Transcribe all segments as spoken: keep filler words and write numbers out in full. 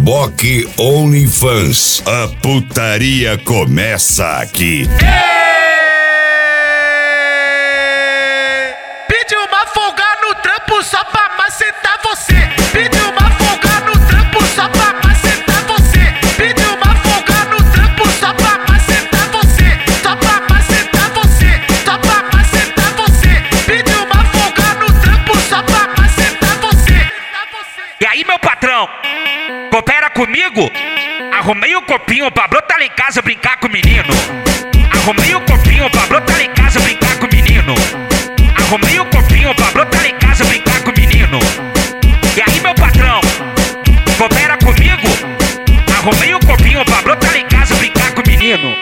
Reboque OnlyFans. A putaria começa aqui. Pediu uma folga no trampo só pra macetar você. Pediu uma folga no trampo só pra macetar você. Pediu uma folga no trampo só pra macetar você. Só pra macetar você. Só pra macetar você. Pediu uma folga no trampo só pra macetar você. E aí, meu patrão, coopera comigo? Arrumei o copinho pra brotar lá em casa brincar com o menino. Arrumei o copinho pra brotar lá em casa brincar com o menino. Arrumei o copinho pra brotar lá em casa brincar com o menino. E aí, meu patrão, coopera comigo? Arrumei o copinho pra brotar lá em casa brincar com o menino.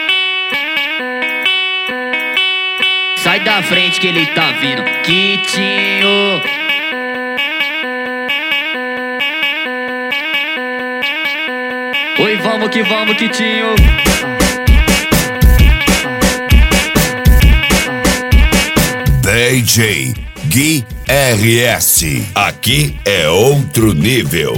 Sai da frente que ele tá vindo, Quitinho. Oi, vamos que vamos, Quitinho. D J Gui R S. Aqui é outro nível.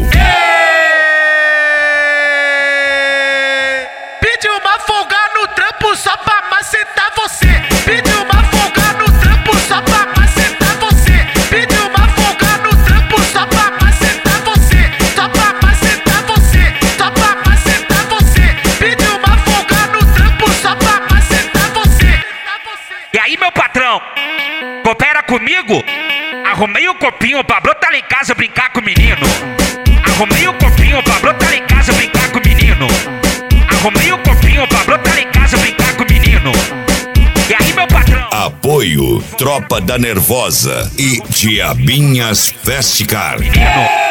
Pediu uma folga no trampo só pra macetar você. Pediu uma folga no trampo só pra macetar você. Pediu uma folga no trampo só pra macetar você. Só pra macetar você. Só pra macetar você. Pediu uma folga no trampo só pra macetar você. E aí, meu patrão, coopera comigo? Arrumei o copinho pra brotar lá em casa brincar com o menino. Arrumei o copinho pra brotar lá em casa brincar com o menino. Arrumei o copinho pra brotar lá em casa brincar com o menino. E aí, meu patrão? Apoio Tropa da Nervosa e Diabinhas Festicar. Menino.